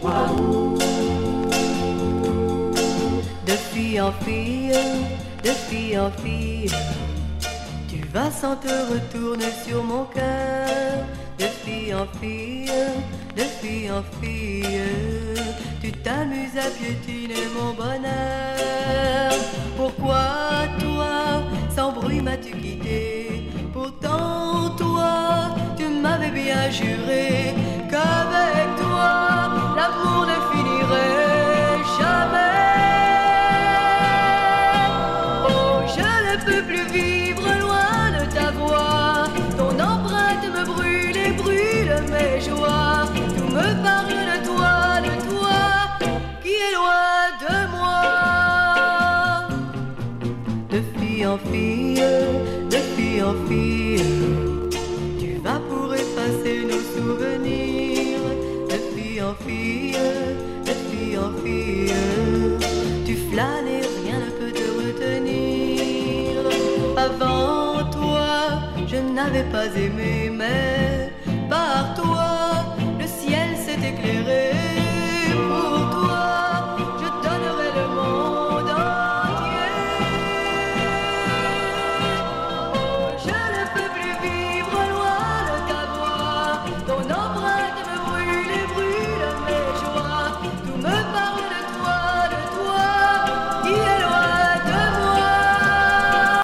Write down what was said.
De fille en fille, de fille en fille, tu vas sans te retourner sur mon cœur. De fille en fille, de fille en fille, tu t'amuses à piétiner mon bonheur. Pourquoi toi, sans bruit m'as-tu quitté? Pourtant toi, tu m'avais bien juré qu'avec toi, l'amour ne finirait jamais. Oh, je ne peux plus vivre loin de ta voix. Ton empreinte me brûle et brûle mes joies. Tout me parle de toi, qui est loin de moi. De fille en fille, de fille en fille, tu vas pour effacer nos souvenirs. De fille en fille, de fille en fille, tu flânes et rien ne peut te retenir. Avant toi, je n'avais pas aimé, mais par toi, le ciel s'est éclairé.